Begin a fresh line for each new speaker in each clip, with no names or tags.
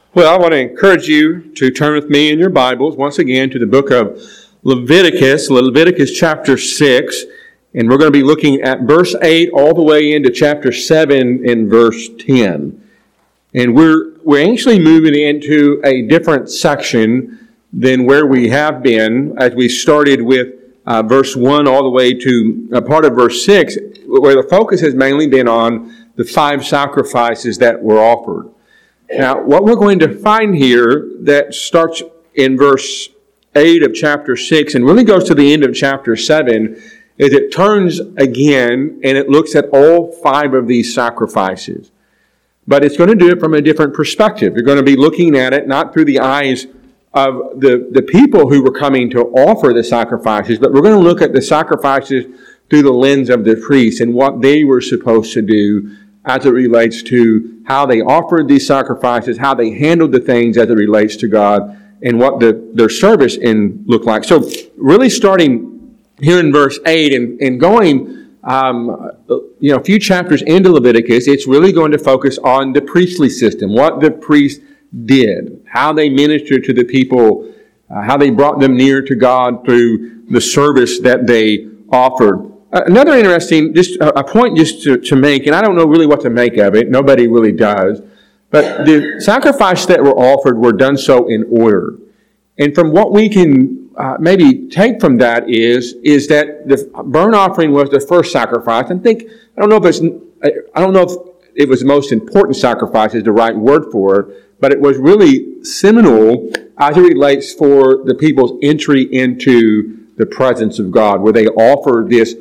Well, I want to encourage you to turn with me in your Bibles once again to the book of Leviticus chapter 6, and we're going to be looking at verse 8 all the way into chapter 7 and verse 10. And we're actually moving into a different section than where we have been as we started with verse 1 all the way to part of verse 6, where the focus has mainly been on the 5 sacrifices that were offered. Now, what we're going to find here that starts in verse 8 of chapter 6 and really goes to the end of chapter 7 is it turns again and it looks at all 5 of these sacrifices. But it's going to do it from a different perspective. You're going to be looking at it not through the eyes of the people who were coming to offer the sacrifices, but we're going to look at the sacrifices through the lens of the priests and what they were supposed to do as it relates to how they offered these sacrifices, how they handled the things as it relates to God, and what their service looked like. So really starting here in verse 8 and going a few chapters into Leviticus, it's really going to focus on the priestly system, what the priests did, how they ministered to the people, how they brought them near to God through the service that they offered. Another interesting, just a point just to make, and I don't know really what to make of it, nobody really does, but the sacrifices that were offered were done so in order. And from what we can maybe take from that is that the burnt offering was the first sacrifice. I don't know if it was the most important sacrifice is the right word for it, but it was really seminal as it relates for the people's entry into the presence of God, where they offered this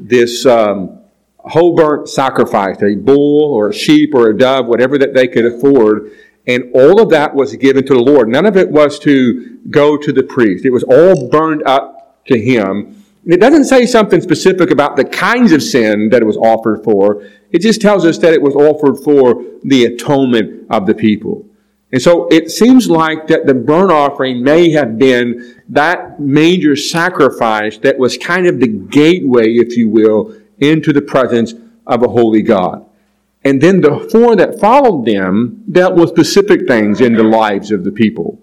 whole burnt sacrifice, a bull or a sheep or a dove, whatever that they could afford. And all of that was given to the Lord. None of it was to go to the priest. It was all burned up to him. And it doesn't say something specific about the kinds of sin that it was offered for. It just tells us that it was offered for the atonement of the people. And so it seems like that the burnt offering may have been that major sacrifice that was kind of the gateway, if you will, into the presence of a holy God. And then the 4 that followed them dealt with specific things in the lives of the people.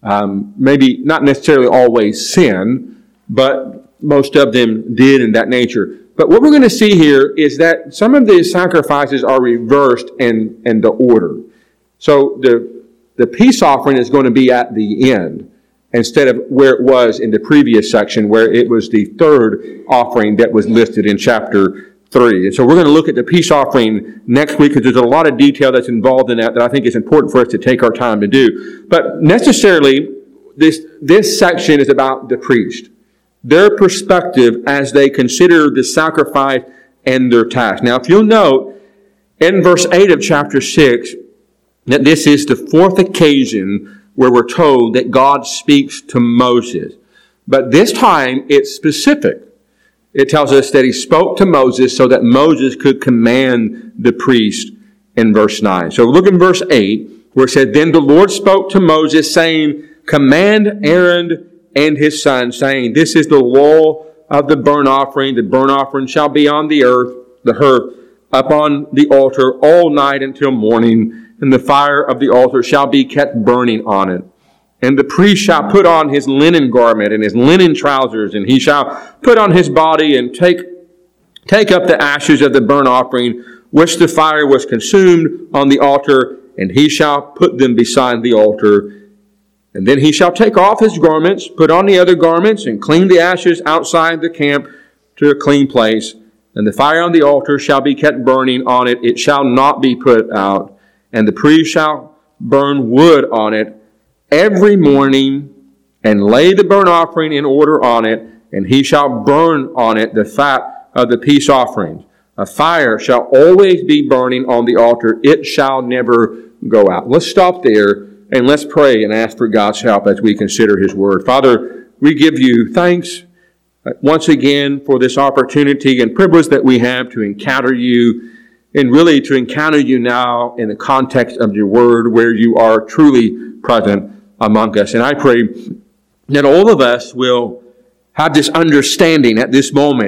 Maybe not necessarily always sin, but most of them did in that nature. But what we're going to see here is that some of these sacrifices are reversed in the order. So the peace offering is going to be at the end instead of where it was in the previous section where it was the third offering that was listed in chapter 3. And so we're going to look at the peace offering next week because there's a lot of detail that's involved in that I think is important for us to take our time to do. But necessarily, this section is about the priest, their perspective as they consider the sacrifice and their task. Now, if you'll note, in verse 8 of chapter 6, that this is the 4th occasion where we're told that God speaks to Moses. But this time, it's specific. It tells us that he spoke to Moses so that Moses could command the priest in verse 9. So look in verse 8, where it said, Then the Lord spoke to Moses, saying, Command Aaron and his sons, saying, This is the law of the burnt offering. The burnt offering shall be on the hearth, upon the altar all night until morning, and the fire of the altar shall be kept burning on it. And the priest shall put on his linen garment and his linen trousers, and he shall put on his body and take up the ashes of the burnt offering, which the fire was consumed on the altar, and he shall put them beside the altar. And then he shall take off his garments, put on the other garments, and clean the ashes outside the camp to a clean place. And the fire on the altar shall be kept burning on it. It shall not be put out. And the priest shall burn wood on it every morning and lay the burnt offering in order on it. And he shall burn on it the fat of the peace offerings. A fire shall always be burning on the altar. It shall never go out. Let's stop there and let's pray and ask for God's help as we consider his word. Father, we give you thanks once again for this opportunity and privilege that we have to encounter you, and really to encounter you now in the context of your word where you are truly present among us. And I pray that all of us will have this understanding at this moment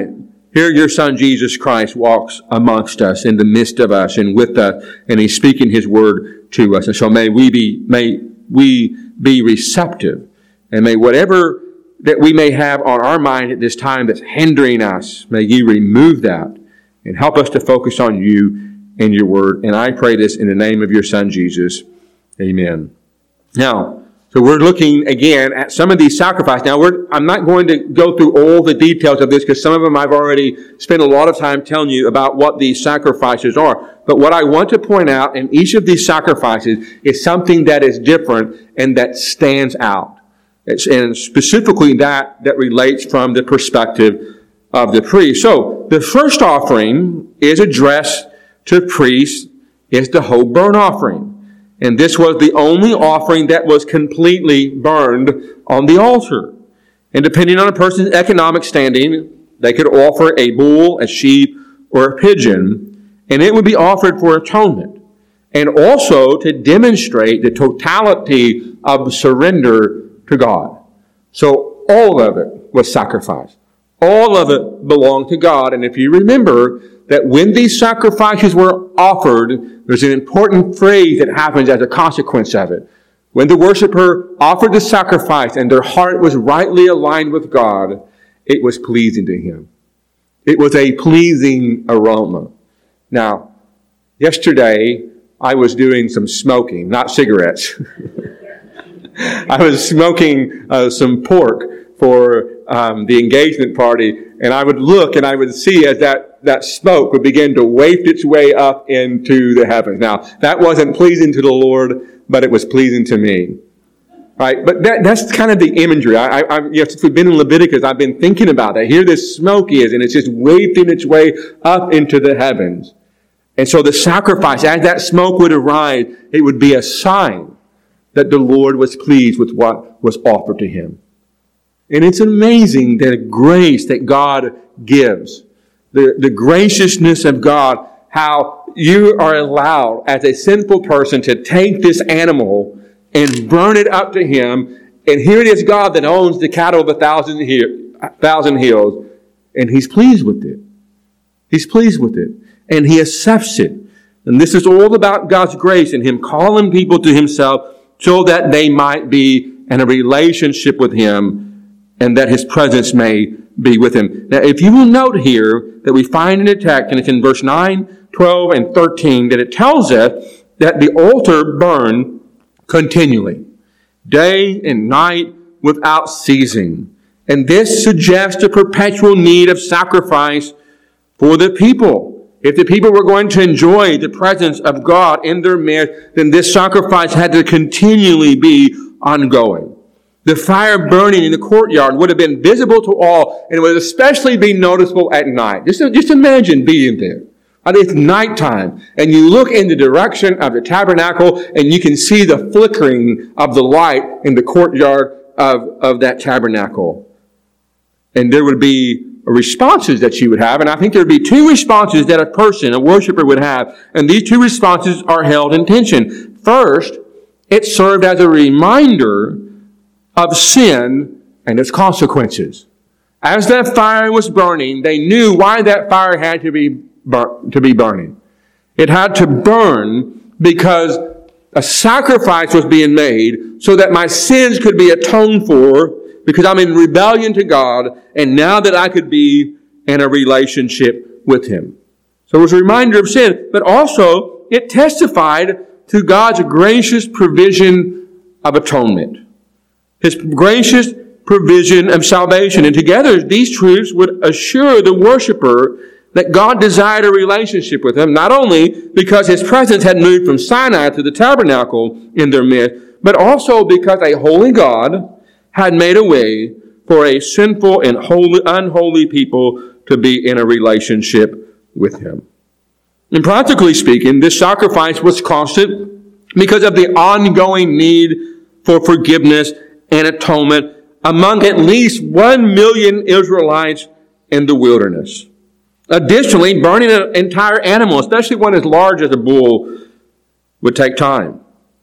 here your Son Jesus Christ walks amongst us, in the midst of us, and with us, and He's speaking His word to us. And so may we be receptive, and may whatever that we may have on our mind at this time that's hindering us, may You remove that and help us to focus on You and Your word. And I pray this in the name of Your Son Jesus. Amen. Now, so we're looking again at some of these sacrifices. Now, I'm not going to go through all the details of this because some of them I've already spent a lot of time telling you about what these sacrifices are. But what I want to point out in each of these sacrifices is something that is different and that stands out. And specifically that relates from the perspective of the priest. So, the first offering is addressed to priests, is the whole burnt offering. And this was the only offering that was completely burned on the altar. And depending on a person's economic standing, they could offer a bull, a sheep, or a pigeon, and it would be offered for atonement. And also to demonstrate the totality of surrender to God. So all of it was sacrifice. All of it belonged to God. And if you remember that when these sacrifices were offered, there's an important phrase that happens as a consequence of it. When the worshiper offered the sacrifice and their heart was rightly aligned with God, it was pleasing to Him. It was a pleasing aroma. Now, yesterday I was doing some smoking, not cigarettes. I was smoking some pork for the engagement party, and I would look and I would see as that smoke would begin to waft its way up into the heavens. Now, that wasn't pleasing to the Lord, but it was pleasing to me. Right? But that's kind of the imagery. Since we've been in Leviticus, I've been thinking about that. Here this smoke is, and it's just wafting its way up into the heavens. And so the sacrifice, as that smoke would arise, it would be a sign that the Lord was pleased with what was offered to Him. And it's amazing the grace that God gives. The graciousness of God, how you are allowed as a sinful person to take this animal and burn it up to Him. And here it is God that owns the cattle of 1,000 hills. And He's pleased with it. He's pleased with it. And He accepts it. And this is all about God's grace and Him calling people to Himself so that they might be in a relationship with Him and that His presence may be with Him. Now, if you will note here that we find in the text, and it's in verse 9, 12, and 13, that it tells us that the altar burned continually, day and night without ceasing. And this suggests a perpetual need of sacrifice for the people. If the people were going to enjoy the presence of God in their midst, then this sacrifice had to continually be ongoing. The fire burning in the courtyard would have been visible to all, and it would especially be noticeable at night. Just imagine being there. It's nighttime, and you look in the direction of the tabernacle, and you can see the flickering of the light in the courtyard of that tabernacle. And there would be responses that you would have, and I think there would be two responses that a worshiper would have, and these two responses are held in tension. First, it served as a reminder of sin and its consequences. As that fire was burning, they knew why that fire had to be burning. It had to burn because a sacrifice was being made so that my sins could be atoned for, because I'm in rebellion to God, and now that I could be in a relationship with Him. So it was a reminder of sin, but also it testified to God's gracious provision of atonement. His gracious provision of salvation. And together, these truths would assure the worshiper that God desired a relationship with him, not only because His presence had moved from Sinai to the tabernacle in their midst, but also because a holy God had made a way for a sinful and unholy people to be in a relationship with Him. And practically speaking, this sacrifice was constant because of the ongoing need for forgiveness and atonement among at least 1 million Israelites in the wilderness. Additionally, burning an entire animal, especially one as large as a bull, would take time.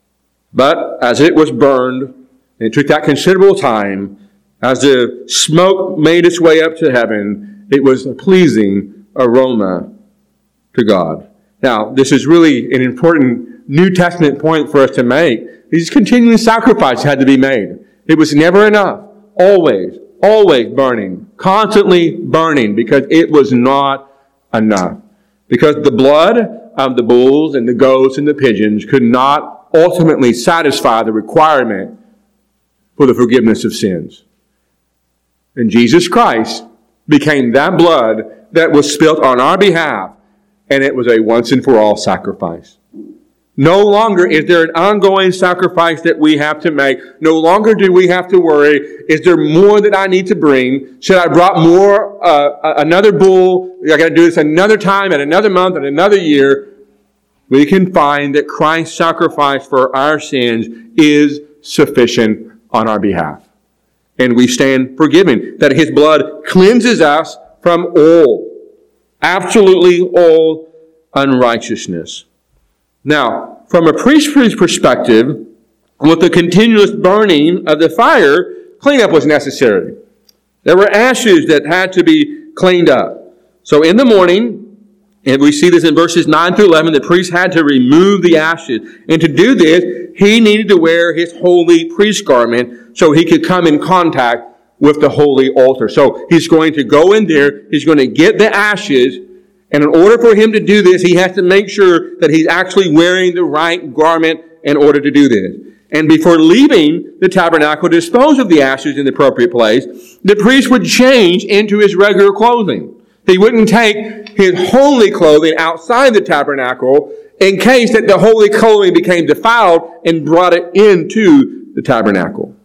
But as it was burned, and it took that considerable time, as the smoke made its way up to heaven, It was a pleasing aroma to God. Now, this is really an important New Testament point for us to make. These continuing sacrifices had to be made. It was never enough. Always burning. Constantly burning, because it was not enough. Because the blood of the bulls and the goats and the pigeons could not ultimately satisfy the requirement for the forgiveness of sins. And Jesus Christ became that blood that was spilt on our behalf, and it was a once and for all sacrifice. No longer is there an ongoing sacrifice that we have to make. No longer do we have to worry, is there more that I need to bring? Should I brought more, another bull? I got to do this another time, at another month, at another year. We can find that Christ's sacrifice for our sins is sufficient on our behalf. And we stand forgiven. That His blood cleanses us from absolutely all unrighteousness. Now, from a priest's perspective, with the continuous burning of the fire, cleanup was necessary. There were ashes that had to be cleaned up. So in the morning, and we see this in verses 9 through 11, the priest had to remove the ashes. And to do this, he needed to wear his holy priest garment so he could come in contact with the holy altar. So he's going to go in there, he's going to get the ashes, and in order for him to do this, he has to make sure that he's actually wearing the right garment in order to do this. And before leaving the tabernacle to dispose of the ashes in the appropriate place, the priest would change into his regular clothing. He wouldn't take his holy clothing outside the tabernacle in case that the holy clothing became defiled and brought it into the tabernacle.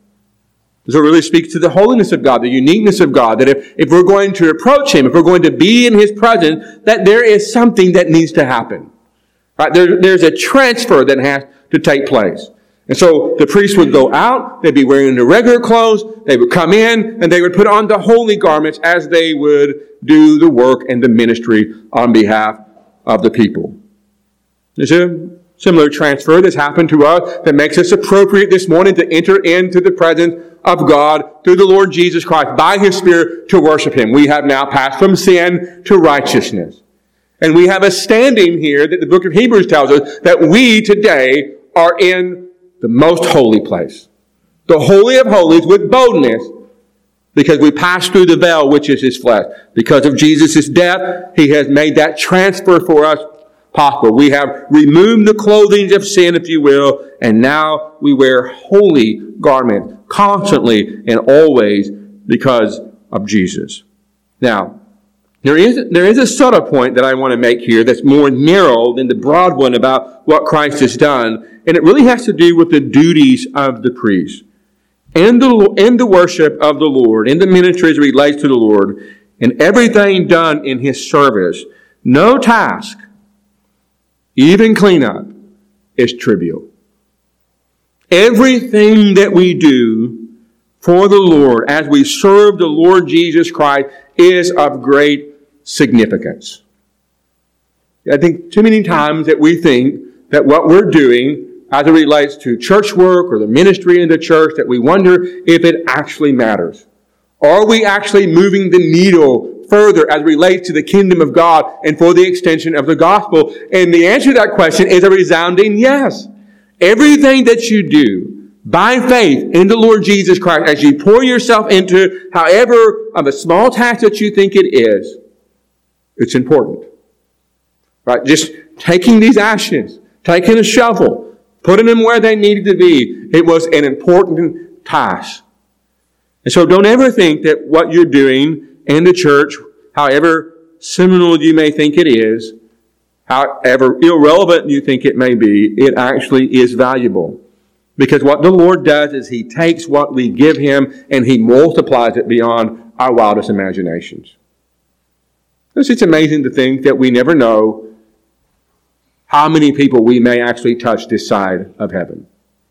So it really speaks to the holiness of God, the uniqueness of God, that if we're going to approach Him, if we're going to be in His presence, that there is something that needs to happen. Right? There's a transfer that has to take place. And so the priest would go out, they'd be wearing their regular clothes, they would come in, and they would put on the holy garments as they would do the work and the ministry on behalf of the people. There's a similar transfer that's happened to us that makes us appropriate this morning to enter into the presence of God through the Lord Jesus Christ by His Spirit to worship Him. We have now passed from sin to righteousness. And we have a standing here that the book of Hebrews tells us that we today are in the most holy place. The Holy of Holies with boldness, because we pass through the veil, which is His flesh. Because of Jesus' death, He has made that transfer for us possible. We have removed the clothing of sin, if you will, and now we wear holy garments constantly and always because of Jesus. Now, there is a subtle point that I want to make here that's more narrow than the broad one about what Christ has done, and it really has to do with the duties of the priest. In the worship of the Lord, in the ministry as it relates to the Lord, and everything done in His service, no task, even cleanup, is trivial. Everything that we do for the Lord as we serve the Lord Jesus Christ is of great significance. I think too many times that we think that what we're doing as it relates to church work or the ministry in the church, that we wonder if it actually matters. Are we actually moving the needle further as it relates to the kingdom of God and for the extension of the gospel? And the answer to that question is a resounding yes. Everything that you do by faith in the Lord Jesus Christ, as you pour yourself into however of a small task that you think it is, it's important. Right? Just taking these ashes, taking a shovel, putting them where they needed to be, it was an important task. And so don't ever think that what you're doing in the church, however seminal you may think it is, however irrelevant you think it may be, it actually is valuable. Because what the Lord does is He takes what we give Him and He multiplies it beyond our wildest imaginations. It's amazing to think that we never know how many people we may actually touch this side of heaven.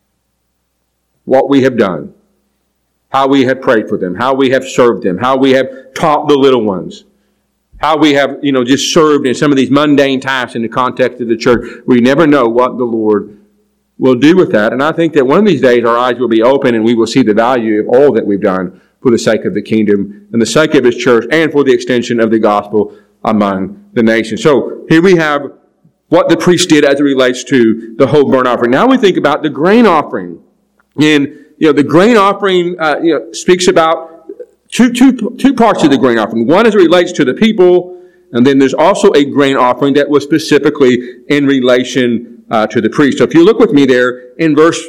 What we have done. How we have prayed for them. How we have served them. How we have taught the little ones. How we have, just served in some of these mundane tasks in the context of the church. We never know what the Lord will do with that. And I think that one of these days our eyes will be open and we will see the value of all that we've done for the sake of the kingdom and the sake of his church and for the extension of the gospel among the nations. So here we have what the priest did as it relates to the whole burnt offering. Now we think about the grain offering. And, the grain offering, speaks about two parts of the grain offering. One as it relates to the people, and then there's also a grain offering that was specifically in relation to the priest. So if you look with me there in verse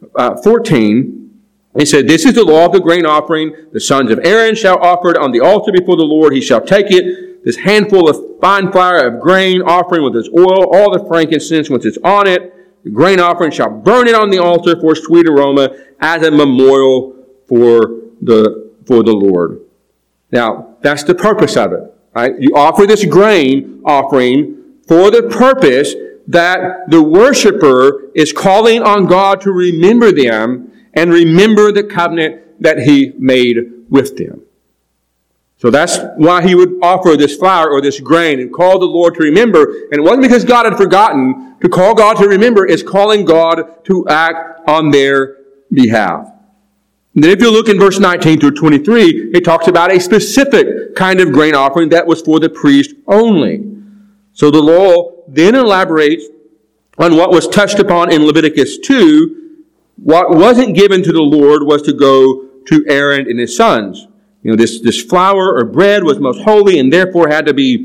14, he said, "This is the law of the grain offering. The sons of Aaron shall offer it on the altar before the Lord. He shall take it, this handful of fine flour of grain offering with its oil, all the frankincense which is on it. The grain offering shall burn it on the altar for a sweet aroma as a memorial for the Lord." Now, that's the purpose of it, right? You offer this grain offering for the purpose that the worshiper is calling on God to remember them and remember the covenant that he made with them. So that's why he would offer this flour or this grain and call the Lord to remember. And it wasn't because God had forgotten. To call God to remember is calling God to act on their behalf. And then if you look in verse 19 through 23, it talks about a specific kind of grain offering that was for the priest only. So the law then elaborates on what was touched upon in Leviticus 2. What wasn't given to the Lord was to go to Aaron and his sons. This flour or bread was most holy and therefore had to be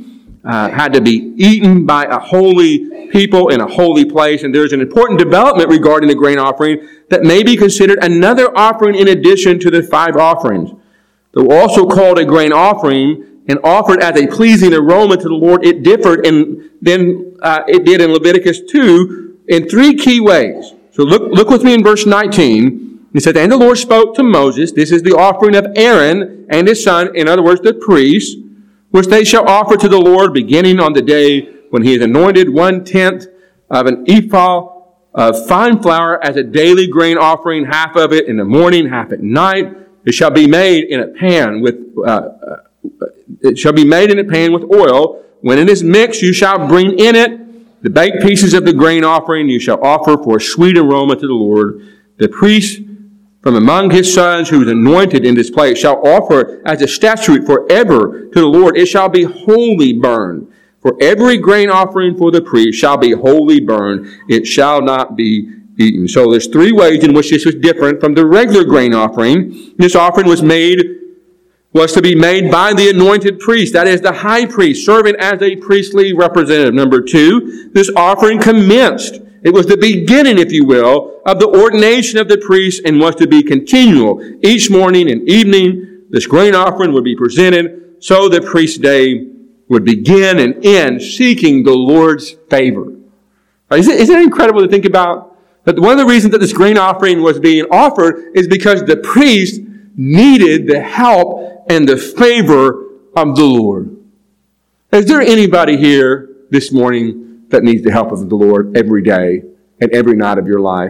eaten by a holy people in a holy place. And there's an important development regarding the grain offering that may be considered another offering in addition to the 5 offerings. Though also called a grain offering and offered as a pleasing aroma to the Lord, it differed than it did in Leviticus 2 in 3 key ways. So look with me in verse 19. He said, "And the Lord spoke to Moses, this is the offering of Aaron and his son," in other words, the priests, "which they shall offer to the Lord beginning on the day when he is anointed 1/10 of an ephah of fine flour as a daily grain offering, half of it in the morning, half at night. It shall be made in a pan with oil. When it is mixed, you shall bring in it the baked pieces of the grain offering. You shall offer for a sweet aroma to the Lord. The priest from among his sons who is anointed in this place shall offer as a statute forever to the Lord. It shall be wholly burned. For every grain offering for the priest shall be wholly burned. It shall not be eaten." So there's 3 ways in which this was different from the regular grain offering. This offering was to be made by the anointed priest, that is the high priest, serving as a priestly representative. Number 2, this offering commenced. It was the beginning, if you will, of the ordination of the priest and was to be continual. Each morning and evening, this grain offering would be presented, so the priest's day would begin and end seeking the Lord's favor. Isn't it incredible to think about? That one of the reasons that this grain offering was being offered is because the priest needed the help and the favor of the Lord. Is there anybody here this morning that needs the help of the Lord every day and every night of your life?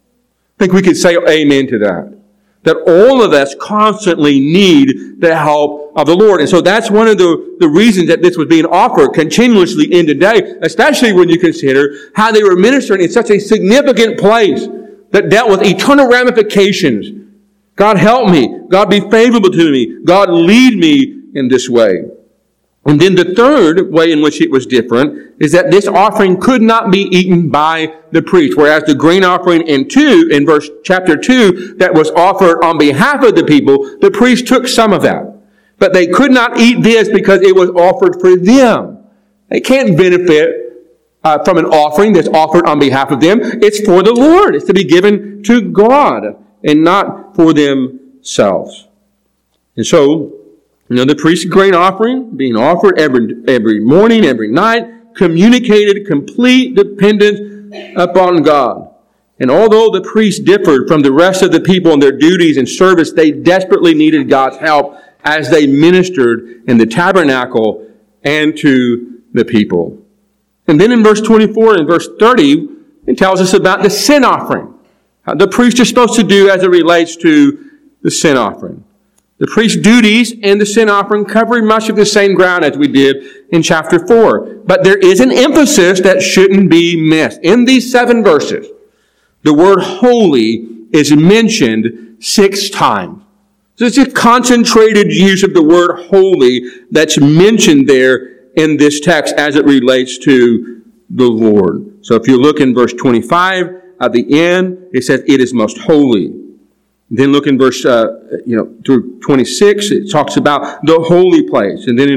I think we could say amen to that. That all of us constantly need the help of the Lord. And so that's one of the reasons that this was being offered continuously in the day, especially when you consider how they were ministering in such a significant place that dealt with eternal ramifications. God help me. God be favorable to me. God lead me in this way. And then the third way in which it was different is that this offering could not be eaten by the priest. Whereas the grain offering in chapter 2, that was offered on behalf of the people, the priest took some of that. But they could not eat this because it was offered for them. They can't benefit from an offering that's offered on behalf of them. It's for the Lord. It's to be given to God and not for themselves. And so, the priest's grain offering being offered every morning, every night, communicated complete dependence upon God. And although the priests differed from the rest of the people in their duties and service, they desperately needed God's help as they ministered in the tabernacle and to the people. And then in verse 24 and verse 30, it tells us about the sin offering. How the priest is supposed to do as it relates to the sin offering. The priest's duties and the sin offering cover much of the same ground as we did in chapter 4. But there is an emphasis that shouldn't be missed. In these 7 verses, the word holy is mentioned 6 times. So it's a concentrated use of the word holy that's mentioned there in this text as it relates to the Lord. So if you look in verse 25, at the end, it says, it is most holy. Then look in verse, through 26, it talks about the holy place. And then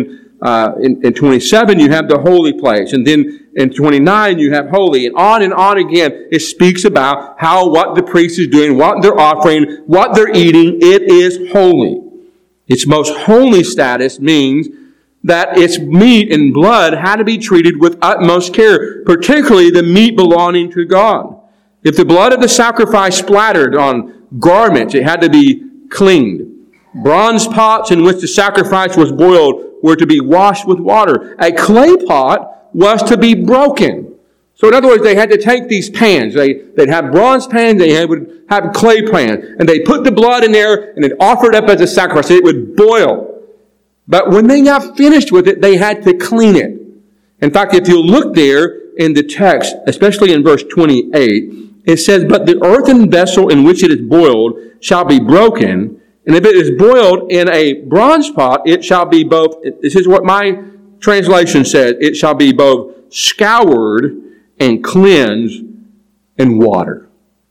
in 27, you have the holy place. And then in 29, you have holy. And on again, it speaks about what the priest is doing, what they're offering, what they're eating. It is holy. Its most holy status means that its meat and blood had to be treated with utmost care, particularly the meat belonging to God. If the blood of the sacrifice splattered on garments, it had to be cleaned. Bronze pots in which the sacrifice was boiled were to be washed with water. A clay pot was to be broken. So in other words, they had to take these pans. They'd have bronze pans, they would have clay pans, and they put the blood in there and they'd offer it up as a sacrifice. It would boil. But when they got finished with it, they had to clean it. In fact, if you look there in the text, especially in verse 28, it says, but the earthen vessel in which it is boiled shall be broken, and if it is boiled in a bronze pot, it shall be both, this is what my translation says, it shall be both scoured and cleansed in water.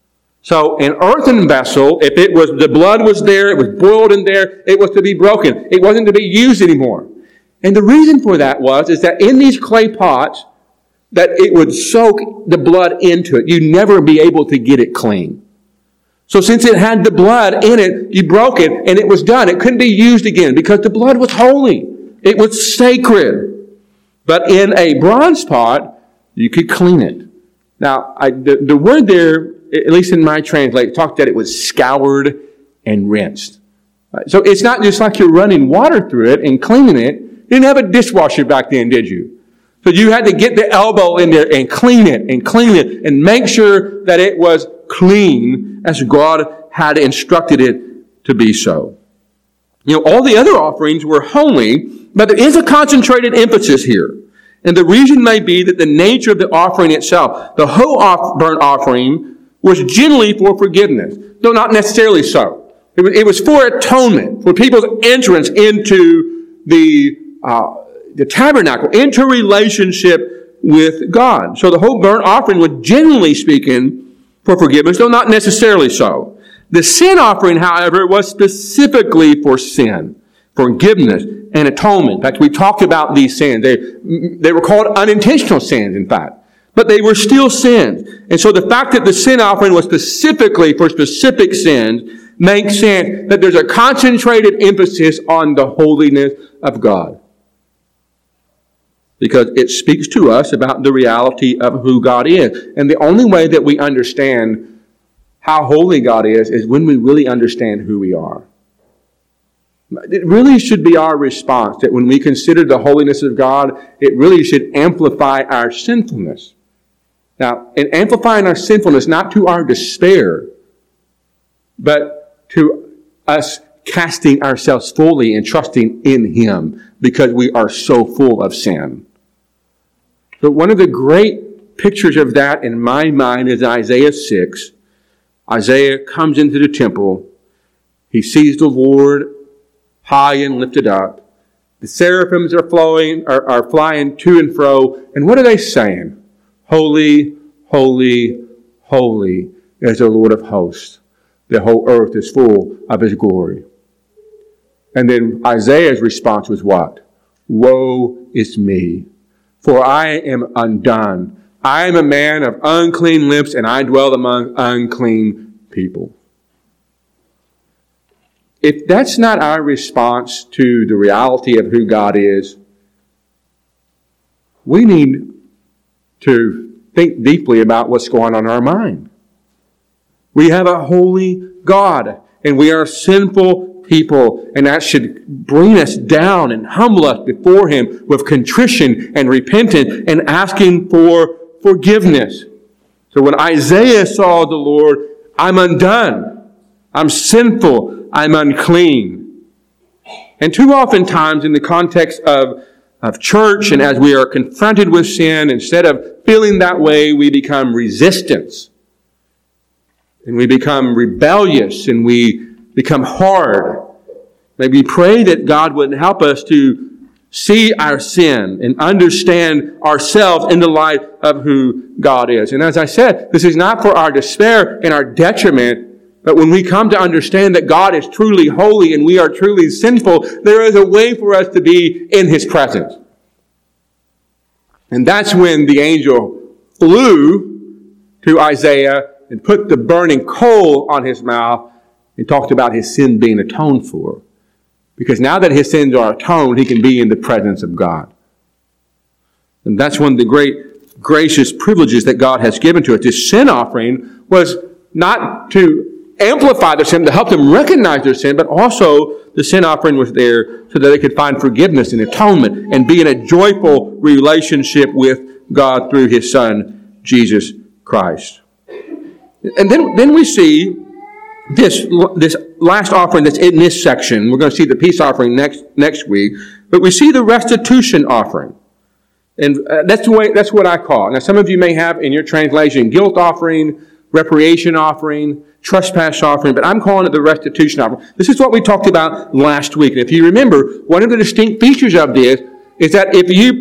So an earthen vessel, if the blood was there, it was boiled in there, it was to be broken. It wasn't to be used anymore. And the reason for that is that in these clay pots, that it would soak the blood into it. You'd never be able to get it clean. So since it had the blood in it, you broke it and it was done. It couldn't be used again because the blood was holy. It was sacred. But in a bronze pot, you could clean it. Now, the word there, at least in my translation, talked that it was scoured and rinsed. So it's not just like you're running water through it and cleaning it. You didn't have a dishwasher back then, did you? So you had to get the elbow in there and clean it and make sure that it was clean as God had instructed it to be so. All the other offerings were holy, but there is a concentrated emphasis here. And the reason may be that the nature of the offering itself, the whole burnt offering, was generally for forgiveness, though not necessarily so. It was for atonement, for people's entrance into the tabernacle, into relationship with God. So the whole burnt offering was generally speaking for forgiveness, though not necessarily so. The sin offering, however, was specifically for sin, forgiveness, and atonement. In fact, we talked about these sins. They were called unintentional sins, in fact. But they were still sins. And so the fact that the sin offering was specifically for specific sins makes sense that there's a concentrated emphasis on the holiness of God. Because it speaks to us about the reality of who God is. And the only way that we understand how holy God is when we really understand who we are. It really should be our response that when we consider the holiness of God, it really should amplify our sinfulness. Now, in amplifying our sinfulness, not to our despair, but to us casting ourselves fully and trusting in Him because we are so full of sin. But one of the great pictures of that in my mind is Isaiah 6. Isaiah comes into the temple. He sees the Lord high and lifted up. The seraphims are flying to and fro. And what are they saying? Holy, holy, holy is the Lord of hosts. The whole earth is full of His glory. And then Isaiah's response was what? Woe is me, for I am undone. I am a man of unclean lips, and I dwell among unclean people. If that's not our response to the reality of who God is, we need to think deeply about what's going on in our mind. We have a holy God, and we are sinful people, and that should bring us down and humble us before Him with contrition and repentance and asking for forgiveness. So when Isaiah saw the Lord, I'm undone, I'm sinful, I'm unclean. And too often times in the context of church and as we are confronted with sin, instead of feeling that way, we become resistant. And we become rebellious and we become hard. Maybe pray that God would help us to see our sin and understand ourselves in the light of who God is. And as I said, this is not for our despair and our detriment, but when we come to understand that God is truly holy and we are truly sinful, there is a way for us to be in His presence. And that's when the angel flew to Isaiah and put the burning coal on his mouth and talked about his sin being atoned for. Because now that his sins are atoned, he can be in the presence of God. And that's one of the great gracious privileges that God has given to us. This sin offering was not to amplify their sin, to help them recognize their sin, but also the sin offering was there so that they could find forgiveness and atonement and be in a joyful relationship with God through His Son, Jesus Christ. And then we see this last offering that's in this section. We're going to see the peace offering next week, but we see the restitution offering. And that's what I call it. Now, some of you may have in your translation guilt offering, reparation offering, trespass offering, but I'm calling it the restitution offering. This is what we talked about last week. And if you remember, one of the distinct features of this is that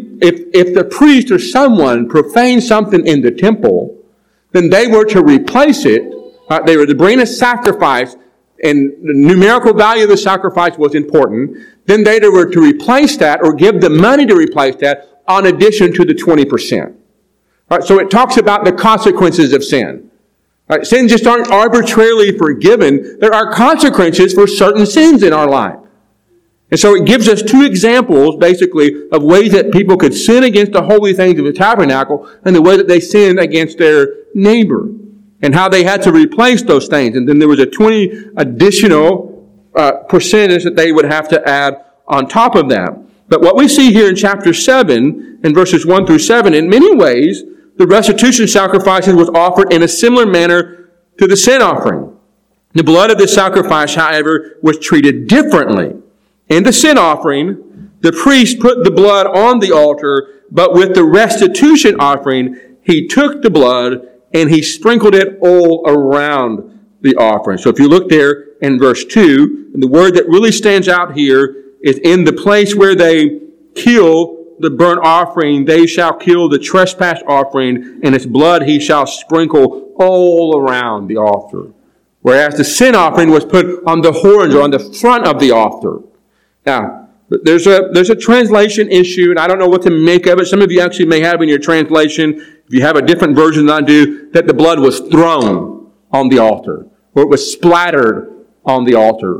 if the priest or someone profaned something in the temple, then they were to replace it. They were to bring a sacrifice, and the numerical value of the sacrifice was important. Then they were to replace that or give the money to replace that on addition to the 20%. Right, so it talks about the consequences of sin. Right, sins just aren't arbitrarily forgiven. There are consequences for certain sins in our life. And so it gives us two examples, basically, of ways that people could sin against the holy things of the tabernacle and the way that they sinned against their neighbor and how they had to replace those things. And then there was a 20 additional percentage that they would have to add on top of that. But what we see here in chapter 7, in verses 1 through 7, in many ways, the restitution sacrifices was offered in a similar manner to the sin offering. The blood of the sacrifice, however, was treated differently. In the sin offering, the priest put the blood on the altar, but with the restitution offering, he took the blood and he sprinkled it all around the offering. So if you look there in verse 2, the word that really stands out here is in the place where they kill the burnt offering, they shall kill the trespass offering, and its blood he shall sprinkle all around the altar. Whereas the sin offering was put on the horns or on the front of the altar. Now, there's a translation issue, and I don't know what to make of it. Some of you actually may have in your translation, if you have a different version than I do, that the blood was thrown on the altar, or it was splattered on the altar.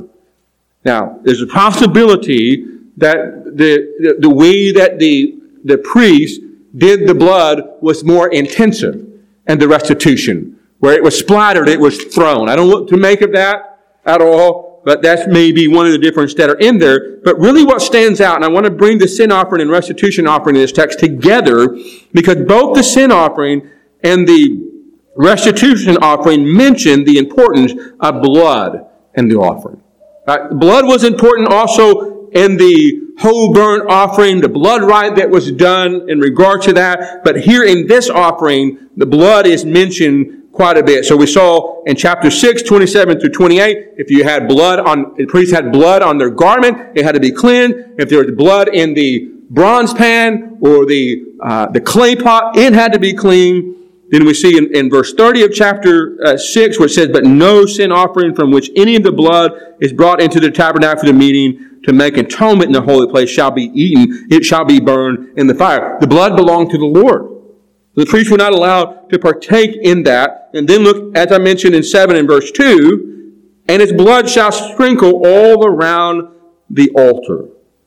Now, there's a possibility that the way that the priest did the blood was more intensive, and the restitution, where it was splattered, it was thrown. I don't know what to make of that at all, but that's maybe one of the differences that are in there. But really what stands out, and I want to bring the sin offering and restitution offering in this text together, because both the sin offering and the restitution offering mention the importance of blood in the offering. Blood was important also in the whole burnt offering, the blood rite that was done in regard to that. But here in this offering, the blood is mentioned quite a bit. So we saw in chapter 6, 27 through 28, if you had the priest had blood on their garment, it had to be cleansed. If there was blood in the bronze pan or the clay pot, it had to be clean. Then we see in verse 30 of chapter 6 where it says, "But no sin offering from which any of the blood is brought into the tabernacle of the meeting to make atonement in the holy place shall be eaten. It shall be burned in the fire." The blood belonged to the Lord. The priests were not allowed to partake in that. And then look, as I mentioned in 7 and verse 2, "And its blood shall sprinkle all around the altar."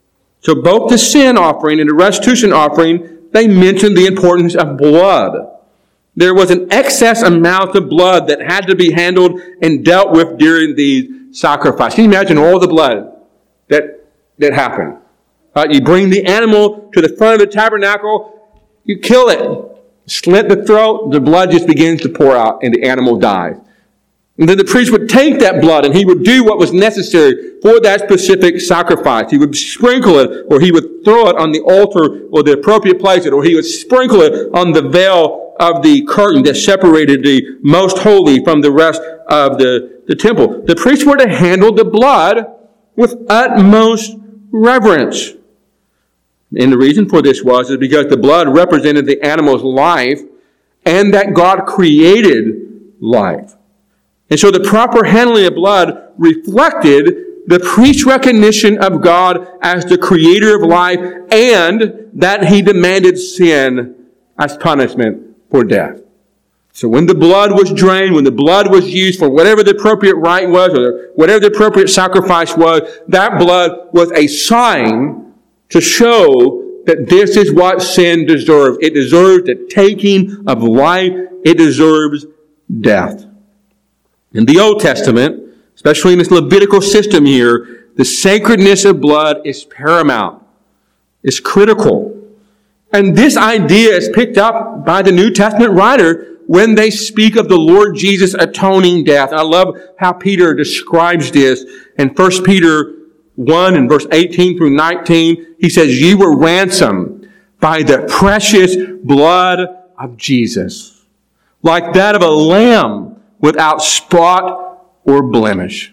So both the sin offering and the restitution offering, they mention the importance of blood. There was an excess amount of blood that had to be handled and dealt with during the sacrifice. Can you imagine all the blood that happened? You bring the animal to the front of the tabernacle, you kill it, slit the throat, the blood just begins to pour out and the animal dies. And then the priest would take that blood and he would do what was necessary for that specific sacrifice. He would sprinkle it, or he would throw it on the altar or the appropriate place, or he would sprinkle it on the veil of the curtain that separated the most holy from the rest of the temple. The priests were to handle the blood with utmost reverence. And the reason for this is because the blood represented the animal's life and that God created life. And so the proper handling of blood reflected the priest's recognition of God as the creator of life and that he demanded sin as punishment for death. So when the blood was drained, when the blood was used for whatever the appropriate rite was or whatever the appropriate sacrifice was, that blood was a sign to show that this is what sin deserves. It deserves the taking of life. It deserves death. In the Old Testament, especially in this Levitical system here, the sacredness of blood is paramount. It's critical. And this idea is picked up by the New Testament writer when they speak of the Lord Jesus' atoning death. I love how Peter describes this in 1 Peter 1 and verse 18 through 19. He says, "Ye were ransomed by the precious blood of Jesus, like that of a lamb without spot or blemish."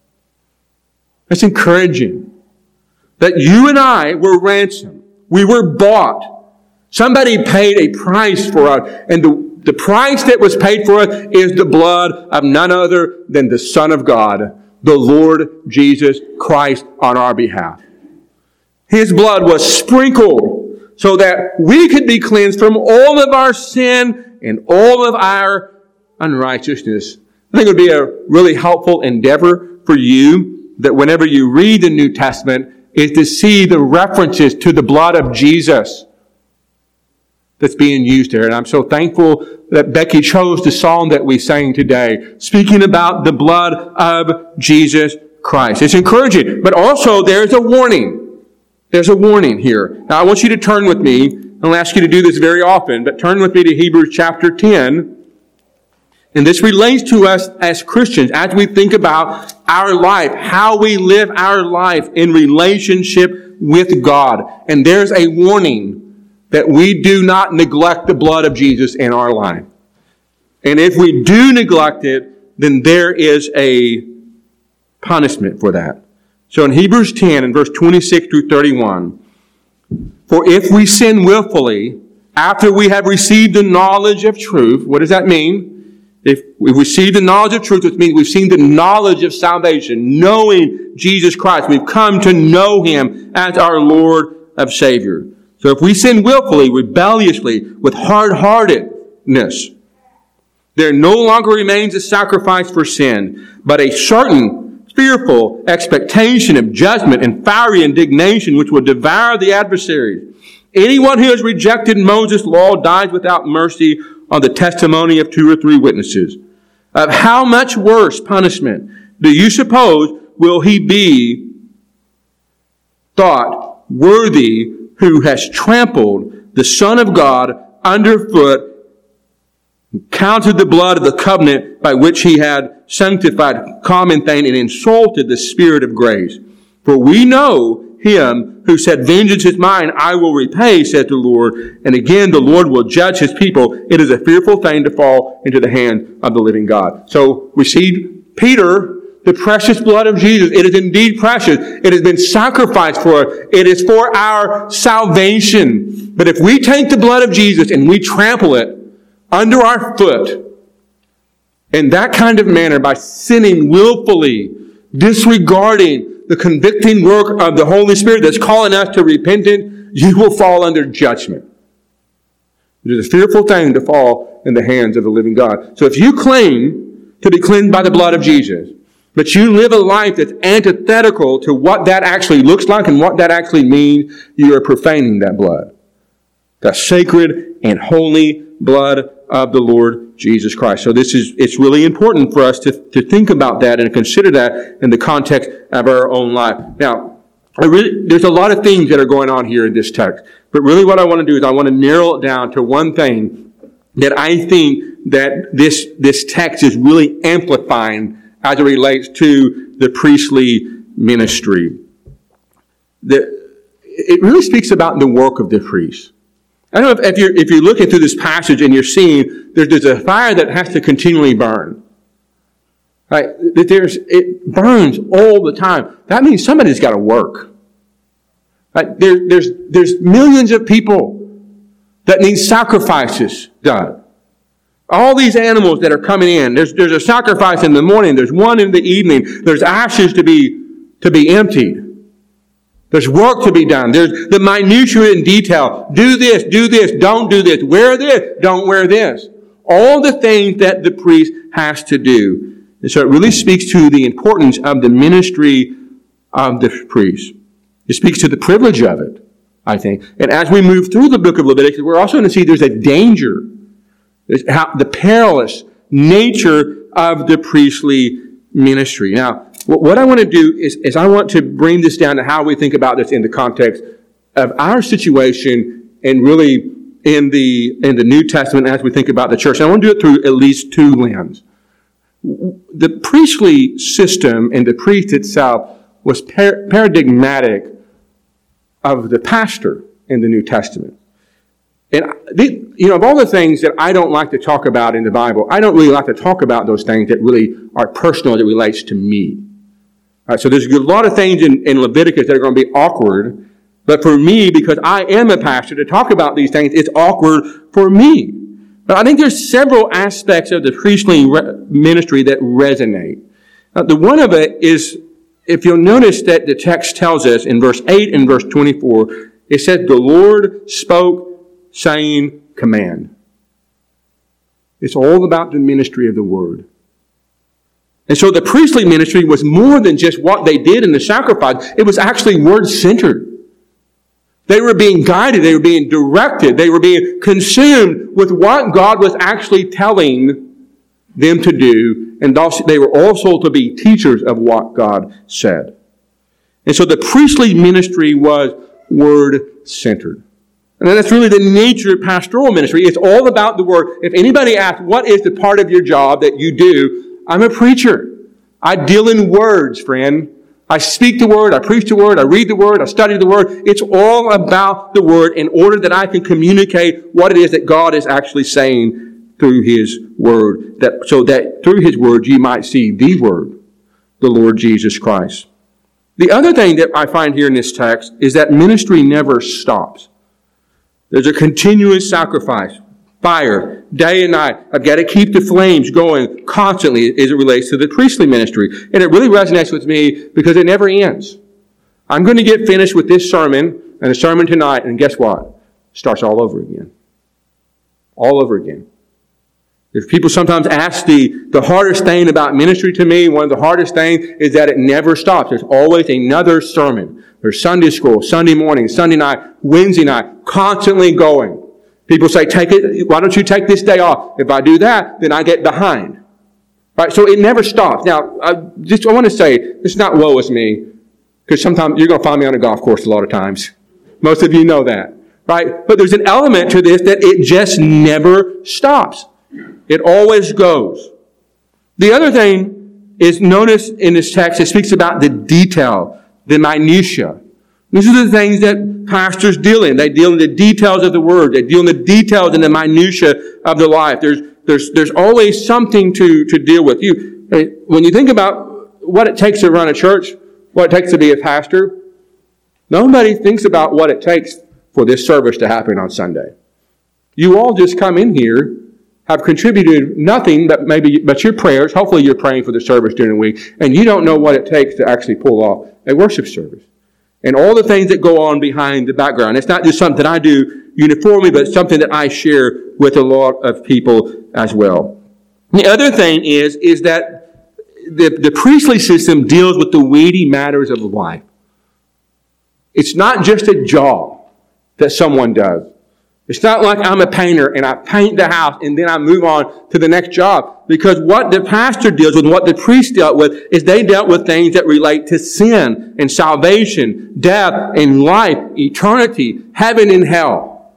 It's encouraging that you and I were ransomed. We were bought. Somebody paid a price for us. And the price that was paid for us is the blood of none other than the Son of God, the Lord Jesus Christ on our behalf. His blood was sprinkled so that we could be cleansed from all of our sin and all of our unrighteousness. I think it would be a really helpful endeavor for you that whenever you read the New Testament is to see the references to the blood of Jesus that's being used there. And I'm so thankful that Becky chose the song that we sang today, speaking about the blood of Jesus Christ. It's encouraging, but also there's a warning. There's a warning here. Now I want you to turn with me. I'll ask you to do this very often, but turn with me to Hebrews chapter 10. And this relates to us as Christians as we think about our life, how we live our life in relationship with God. And there's a warning that we do not neglect the blood of Jesus in our life. And if we do neglect it, then there is a punishment for that. So in Hebrews 10 and verse 26 through 31, "For if we sin willfully after we have received the knowledge of truth," what does that mean? If we receive the knowledge of truth, which means we've seen the knowledge of salvation, knowing Jesus Christ. We've come to know Him as our Lord and Savior. So if we sin willfully, rebelliously, with hard-heartedness, there no longer remains a sacrifice for sin, but a certain fearful expectation of judgment and fiery indignation which will devour the adversaries. Anyone who has rejected Moses' law dies without mercy on the testimony of 2 or 3 witnesses. Of how much worse punishment do you suppose will he be thought worthy who has trampled the Son of God underfoot, counted the blood of the covenant by which he had sanctified common thing and insulted the Spirit of grace? For we know Him who said, "Vengeance is mine, I will repay," said the Lord. And again, the Lord will judge His people. It is a fearful thing to fall into the hand of the living God. So we see Peter, the precious blood of Jesus. It is indeed precious. It has been sacrificed for us. It is for our salvation. But if we take the blood of Jesus and we trample it under our foot in that kind of manner by sinning willfully, disregarding the convicting work of the Holy Spirit that's calling us to repentance, you will fall under judgment. It is a fearful thing to fall in the hands of the living God. So if you claim to be cleansed by the blood of Jesus, but you live a life that's antithetical to what that actually looks like and what that actually means, you are profaning that blood. The sacred and holy blood of the Lord Jesus Christ. So it's really important for us to think about that and consider that in the context of our own life. Now, there's a lot of things that are going on here in this text, but really what I want to do is I want to narrow it down to one thing that I think that this text is really amplifying as it relates to the priestly ministry. It really speaks about the work of the priest. I don't know if you're looking through this passage and you're seeing there's a fire that has to continually burn. Right? It burns all the time. That means somebody's got to work. Right? There's millions of people that need sacrifices done. All these animals that are coming in, there's a sacrifice in the morning, there's one in the evening, there's ashes to be emptied. There's work to be done. There's the minutiae in detail. Do this, don't do this. Wear this, don't wear this. All the things that the priest has to do. And so it really speaks to the importance of the ministry of the priest. It speaks to the privilege of it, I think. And as we move through the book of Leviticus, we're also going to see there's a danger. There's the perilous nature of the priestly ministry. Now, what I want to do is I want to bring this down to how we think about this in the context of our situation and really in the New Testament as we think about the church. And I want to do it through at least two lenses. The priestly system and the priest itself was paradigmatic of the pastor in the New Testament. And, of all the things that I don't like to talk about in the Bible, I don't really like to talk about those things that really are personal, that relates to me. All right, so there's a lot of things in Leviticus that are going to be awkward. But for me, because I am a pastor, to talk about these things, it's awkward for me. But I think there's several aspects of the priestly ministry that resonate. The one of it is, if you'll notice that the text tells us in verse 8 and verse 24, it says, the Lord spoke, saying, command. It's all about the ministry of the word. And so the priestly ministry was more than just what they did in the sacrifice. It was actually word-centered. They were being guided. They were being directed. They were being consumed with what God was actually telling them to do. And thus they were also to be teachers of what God said. And so the priestly ministry was word-centered. And that's really the nature of pastoral ministry. It's all about the word. If anybody asks, what is the part of your job that you do? I'm a preacher. I deal in words, friend. I speak the word, I preach the word, I read the word, I study the word. It's all about the word in order that I can communicate what it is that God is actually saying through His word. So that through His word you might see the word, the Lord Jesus Christ. The other thing that I find here in this text is that ministry never stops. There's a continuous sacrifice. Fire, day and night. I've got to keep the flames going constantly as it relates to the priestly ministry. And it really resonates with me because it never ends. I'm going to get finished with this sermon and the sermon tonight, and guess what? It starts all over again. All over again. If people sometimes ask the hardest thing about ministry to me, one of the hardest things is that it never stops. There's always another sermon. There's Sunday school, Sunday morning, Sunday night, Wednesday night, constantly going. People say, why don't you take this day off? If I do that, then I get behind. Right? So it never stops. Now, I want to say, it's not woe is me, because sometimes you're going to find me on a golf course a lot of times. Most of you know that. Right? But there's an element to this that it just never stops. It always goes. The other thing is, notice in this text, it speaks about the detail, the minutiae. These are the things that pastors deal in. They deal in the details of the word. They deal in the details and the minutiae of the life. There's always something to deal with. When you think about what it takes to run a church, what it takes to be a pastor, nobody thinks about what it takes for this service to happen on Sunday. You all just come in here, have contributed nothing but your prayers. Hopefully you're praying for the service during the week, and you don't know what it takes to actually pull off a worship service. And all the things that go on behind the background. It's not just something I do uniformly, but it's something that I share with a lot of people as well. The other thing is that the priestly system deals with the weighty matters of life. It's not just a job that someone does. It's not like I'm a painter and I paint the house and then I move on to the next job. Because what the pastor deals with, what the priest dealt with, is they dealt with things that relate to sin and salvation, death and life, eternity, heaven and hell.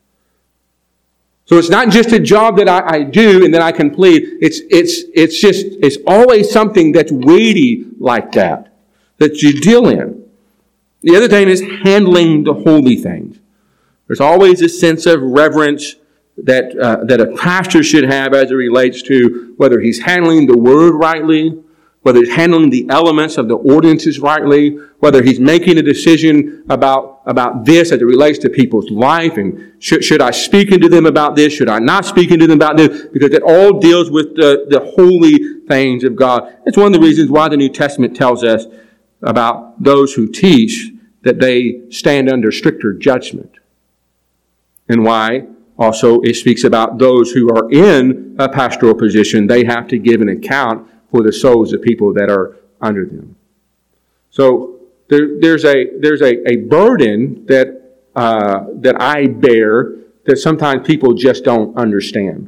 So it's not just a job that I do and then I complete. It's always something that's weighty like that you deal in. The other thing is handling the holy things. There's always a sense of reverence that a pastor should have as it relates to whether he's handling the word rightly, whether he's handling the elements of the ordinances rightly, whether he's making a decision about this as it relates to people's life, and should I speak into them about this? Should I not speak into them about this? Because it all deals with the holy things of God. It's one of the reasons why the New Testament tells us about those who teach that they stand under stricter judgment. And why also it speaks about those who are in a pastoral position, they have to give an account for the souls of people that are under them. So there's a burden that I bear that sometimes people just don't understand.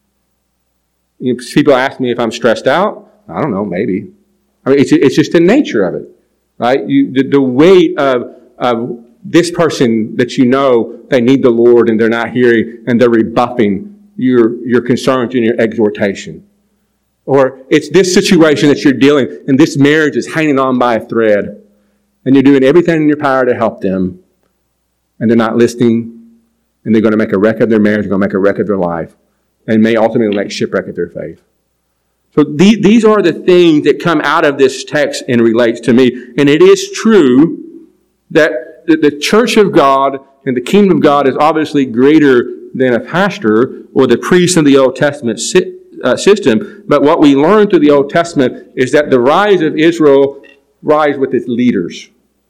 People ask me if I'm stressed out. I don't know, maybe. I mean, it's just the nature of it, right? The weight of this person that you know they need the Lord and they're not hearing and they're rebuffing your concerns and your exhortation. Or it's this situation that you're dealing, and this marriage is hanging on by a thread, and you're doing everything in your power to help them, and they're not listening, and they're going to make a wreck of their marriage, they're going to make a wreck of their life, and may ultimately make shipwreck of their faith. So these are the things that come out of this text and relates to me. And it is true that the church of God and the kingdom of God is obviously greater than a pastor or the priest in the Old Testament system. But what we learn through the Old Testament is that the rise of Israel rise with its leaders.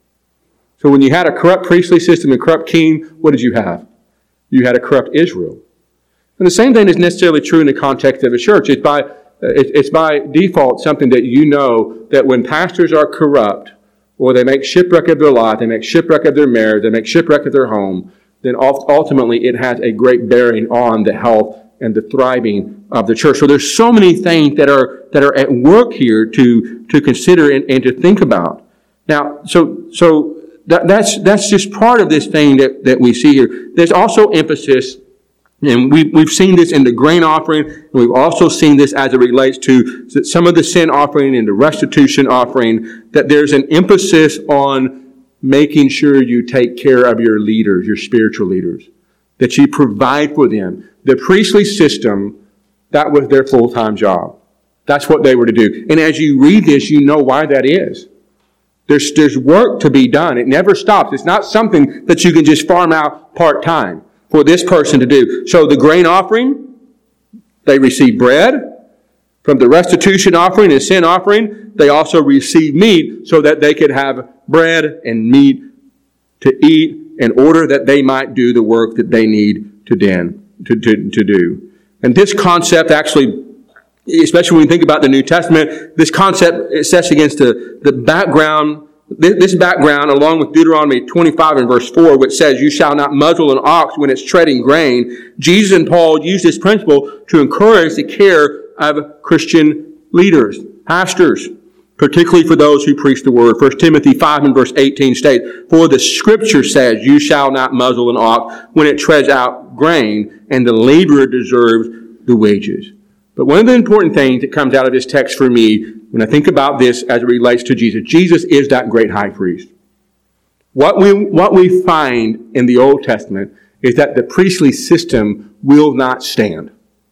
So when you had a corrupt priestly system and corrupt king, what did you have? You had a corrupt Israel. And the same thing is necessarily true in the context of a church. It's by default something that you know that when pastors are corrupt, or they make shipwreck of their life, they make shipwreck of their marriage, they make shipwreck of their home, then ultimately it has a great bearing on the health and the thriving of the church. So there's so many things that are at work here to consider and to think about. Now, so that's just part of this thing that we see here. There's also emphasis, and we've seen this in the grain offering, and we've also seen this as it relates to some of the sin offering and the restitution offering, that there's an emphasis on making sure you take care of your leaders, your spiritual leaders, that you provide for them. The priestly system, that was their full-time job. That's what they were to do. And as you read this, you know why that is. There's work to be done. It never stops. It's not something that you can just farm out part-time for this person to do. So the grain offering, they receive bread. From the restitution offering and sin offering, they also receive meat so that they could have bread and meat to eat in order that they might do the work that they need to do. And this concept actually, especially when you think about the New Testament, this concept is set against the background, this background along with Deuteronomy 25 and verse 4, which says, "You shall not muzzle an ox when it's treading grain." Jesus and Paul used this principle to encourage the care of Christian leaders, pastors, particularly for those who preach the word. 1 Timothy 5 and verse 18 states, "For the scripture says, you shall not muzzle an ox when it treads out grain, and the laborer deserves the wages." But one of the important things that comes out of this text for me, when I think about this as it relates to Jesus, Jesus is that great high priest. What we find in the Old Testament is that the priestly system will not stand.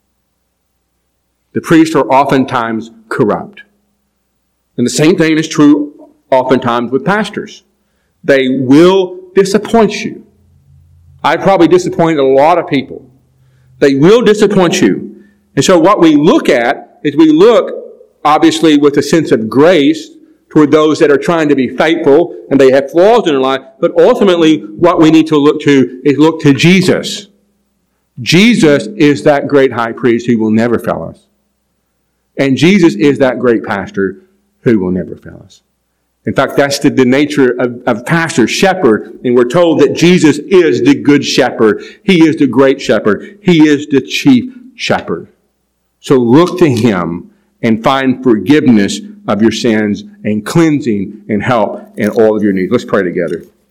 The priests are oftentimes corrupt. And the same thing is true oftentimes with pastors. They will disappoint you. I probably disappointed a lot of people. They will disappoint you. And so what we look at is we look, obviously, with a sense of grace toward those that are trying to be faithful and they have flaws in their life. But ultimately, what we need to look to is look to Jesus. Jesus is that great high priest who will never fail us. And Jesus is that great pastor who will never fail us. In fact, that's the nature of pastor, shepherd. And we're told that Jesus is the good shepherd. He is the great shepherd. He is the chief shepherd. So look to him and find forgiveness of your sins and cleansing and help in all of your needs. Let's pray together.